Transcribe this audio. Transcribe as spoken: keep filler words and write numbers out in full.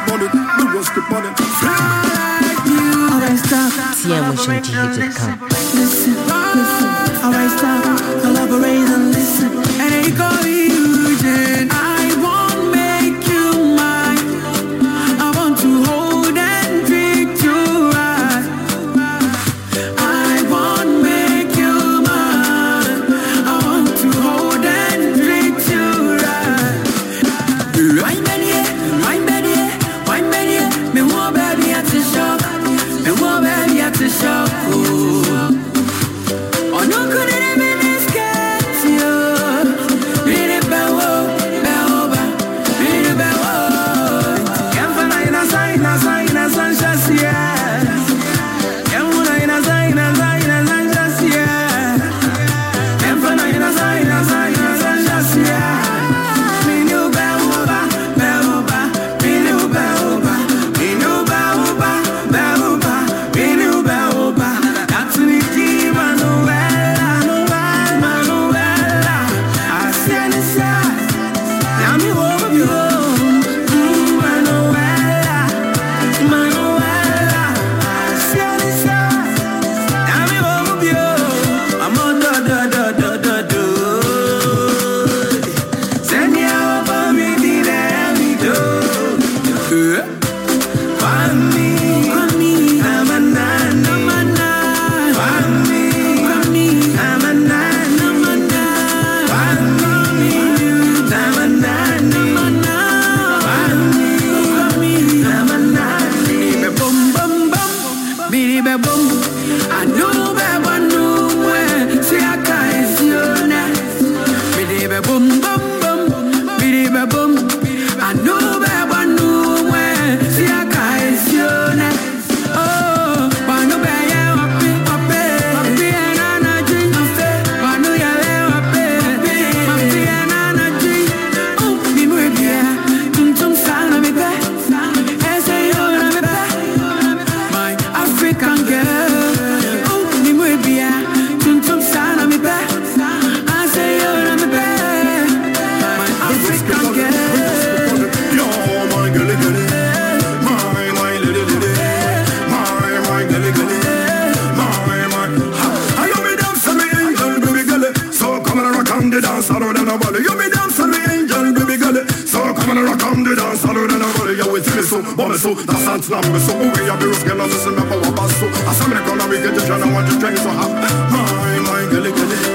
on it, the rest upon it. Fly like you. Alright, stop. Listen, listen. Alright, stop. Collaborate and listen. And they call you Jen. I won't make you mine. I want to hold and treat you right. I won't make you mine. I want to hold and treat you right. Why many, why many, why many? Me want baby at the shop. Me want baby at the shop. Oh no, couldn't even escape you. Really bad, bad, bad, really bad. Can't find a sign, a sign, a sign, just yeah. Can't find a sign, a sign, a sign, just yeah. Can't find a sign, a sign, a sign, just yeah. Me new bad, bad, bad, me new bad, me new bad, bad, me new bad. That's me, Manuela, Manuela, Manuela. I see the side, now me over you. Mm, Manuela, Manuela. I see the side, now me over you. I'm on the the the the the do. Send me out for me, did I me do? For me, for me, I'm a nana, I'm a nana. For me, for me, I'm a nana, I'm a nana. For me, I'm a nana, I'm a nana. For me, I'm a nana. Baby, boom, boom, boom, baby, boom. I know, baby, I know where. See, I can't see you now. Baby, boom, boom, boom, baby, boom. I know, baby, I know where. See, I can't see you now. Oh, I know, baby, I'm happy, happy, happy, and I'm not dreaming. I know you're happy, happy, and I'm not dreaming. Oh, me muy bien, tum tum sana me be, ese yo na me be, my African girl. Oh, me muy bien, tum tum sana me be, ese yo na me be, my African girl. Yo, my girlie, girlie. My, my lady, lady. My, my girlie, girlie. My, my. Ha, you me dance to me angel, baby girlie. So come and rock on the dance, I don't know about it. You me dance to me angel, baby girlie. So come and rock on the dance, I don't know about it. You with me so, bomb so, that's not slam me so. We have the roof, get lost, and never walk past so. I saw me the corner, we get the channel, want to train so hot. My, my girlie, girlie.